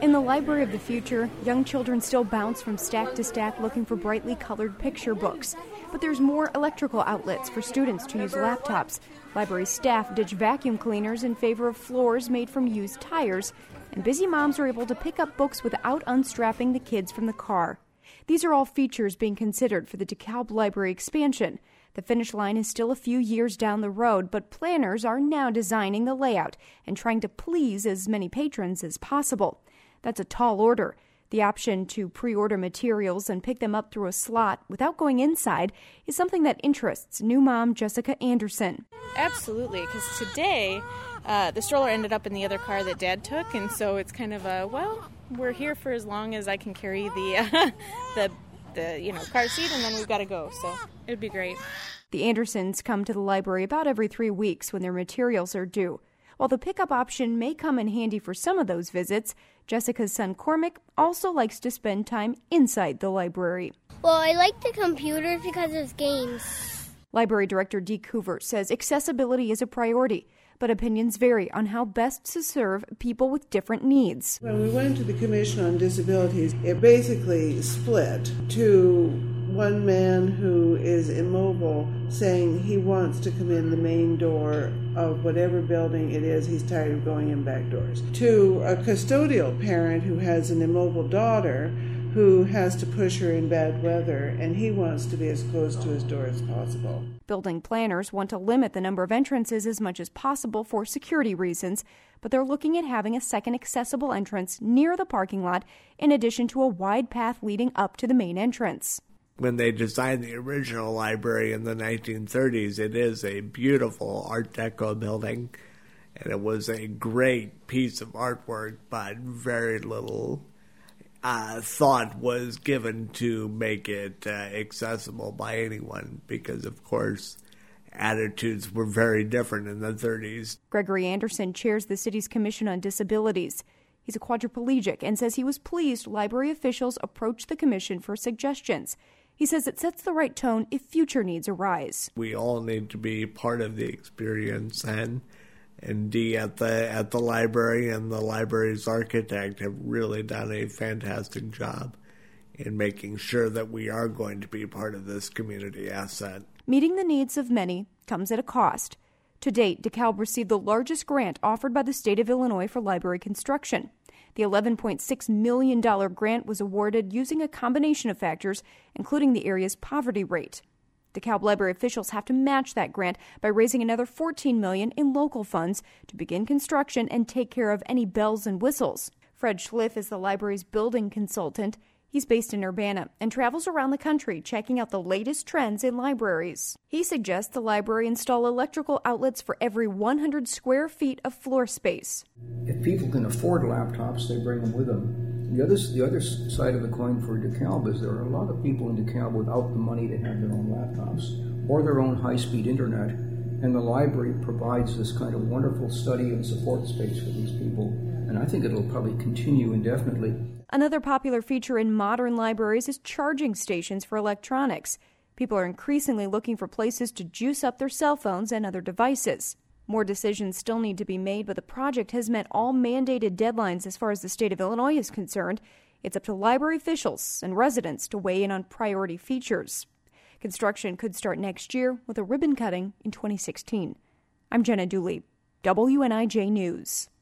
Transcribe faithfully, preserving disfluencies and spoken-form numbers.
In the Library of the Future, young children still bounce from stack to stack looking for brightly colored picture books. But there's more electrical outlets for students to use laptops. Library staff ditch vacuum cleaners in favor of floors made from used tires. And busy moms are able to pick up books without unstrapping the kids from the car. These are all features being considered for the DeKalb Library expansion. The finish line is still a few years down the road, but planners are now designing the layout and trying to please as many patrons as possible. That's a tall order. The option to pre-order materials and pick them up through a slot without going inside is something that interests new mom Jessica Anderson. Absolutely, because today uh, the stroller ended up in the other car that Dad took, and so it's kind of a, well, we're here for as long as I can carry the uh, the the you know car seat, and then we've got to go. So it'd be great. The Andersons come to the library about every three weeks when their materials are due. While the pickup option may come in handy for some of those visits, Jessica's son Cormac also likes to spend time inside the library. Well, I like the computers because of games. Library Director Deke Hoover says accessibility is a priority, but opinions vary on how best to serve people with different needs. When we went to the Commission on Disabilities, it basically split to one man who is immobile saying he wants to come in the main door of whatever building it is, he's tired of going in back doors, to a custodial parent who has an immobile daughter who has to push her in bad weather, and he wants to be as close to his door as possible. Building planners want to limit the number of entrances as much as possible for security reasons, but they're looking at having a second accessible entrance near the parking lot in addition to a wide path leading up to the main entrance. When they designed the original library in the nineteen thirties, it is a beautiful Art Deco building, and it was a great piece of artwork, but very little uh, thought was given to make it uh, accessible by anyone because, of course, attitudes were very different in the thirties. Gregory Anderson chairs the city's Commission on Disabilities. He's a quadriplegic and says he was pleased library officials approached the commission for suggestions. He says it sets the right tone if future needs arise. We all need to be part of the experience, and and Dee at the at the library and the library's architect have really done a fantastic job in making sure that we are going to be part of this community asset. Meeting the needs of many comes at a cost. To date, DeKalb received the largest grant offered by the state of Illinois for library construction. The eleven point six million dollars grant was awarded using a combination of factors, including the area's poverty rate. DeKalb Library officials have to match that grant by raising another fourteen million dollars in local funds to begin construction and take care of any bells and whistles. Fred Schliff is the library's building consultant. He's based in Urbana and travels around the country checking out the latest trends in libraries. He suggests the library install electrical outlets for every one hundred square feet of floor space. If people can afford laptops, they bring them with them. The other, the other side of the coin for DeKalb is there are a lot of people in DeKalb without the money to have their own laptops or their own high-speed internet, and the library provides this kind of wonderful study and support space for these people, and I think it'll probably continue indefinitely. Another popular feature in modern libraries is charging stations for electronics. People are increasingly looking for places to juice up their cell phones and other devices. More decisions still need to be made, but the project has met all mandated deadlines as far as the state of Illinois is concerned. It's up to library officials and residents to weigh in on priority features. Construction could start next year with a ribbon cutting in twenty sixteen. I'm Jenna Dooley, W N I J News.